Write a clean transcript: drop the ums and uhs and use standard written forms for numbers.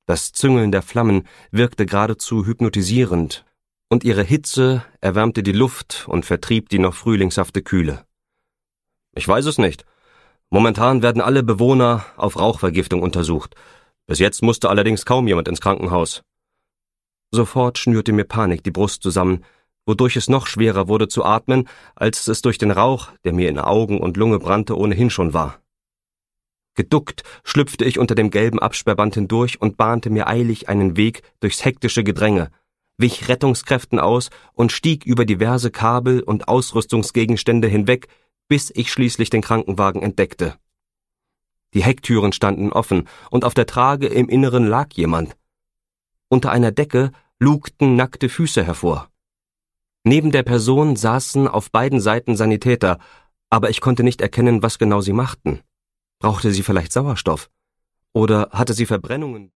Das Züngeln der Flammen wirkte geradezu hypnotisierend, und ihre Hitze erwärmte die Luft und vertrieb die noch frühlingshafte Kühle. Ich weiß es nicht. Momentan werden alle Bewohner auf Rauchvergiftung untersucht. Bis jetzt musste allerdings kaum jemand ins Krankenhaus. Sofort schnürte mir Panik die Brust zusammen, wodurch es noch schwerer wurde zu atmen, als es durch den Rauch, der mir in Augen und Lunge brannte, ohnehin schon war. Geduckt schlüpfte ich unter dem gelben Absperrband hindurch und bahnte mir eilig einen Weg durchs hektische Gedränge, wich Rettungskräften aus und stieg über diverse Kabel und Ausrüstungsgegenstände hinweg, bis ich schließlich den Krankenwagen entdeckte. Die Hecktüren standen offen, und auf der Trage im Inneren lag jemand. Unter einer Decke lugten nackte Füße hervor. Neben der Person saßen auf beiden Seiten Sanitäter, aber ich konnte nicht erkennen, was genau sie machten. Brauchte sie vielleicht Sauerstoff? Oder hatte sie Verbrennungen?